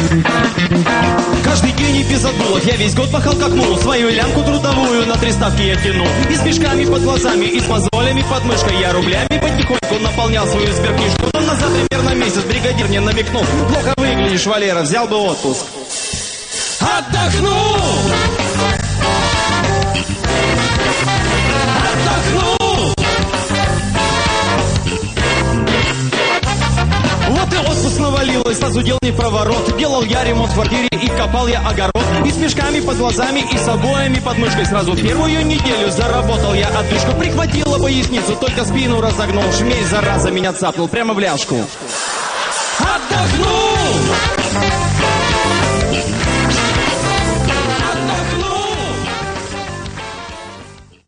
Каждый день и без отгулов я весь год пахал как мул. Свою лямку трудовую на 3 ставки я тянул. И с мешками под глазами, и с мозолями под мышкой. Я рублями потихоньку наполнял свою сберкнижку. Но назад примерно месяц бригадир мне намекнул: плохо выглядишь, Валера, взял бы отпуск. Отдохнул! Отдохнул! Вот и отпуск навалилось, сразу дел не в проворот. Делал я ремонт в квартире и копал я огород. И с мешками под глазами, и с обоями под мышкой. Сразу в первую неделю заработал я отдышку. Прихватила поясницу, только спину разогнул. Шмель, зараза, меня цапнул прямо в ляжку. Отдохнул!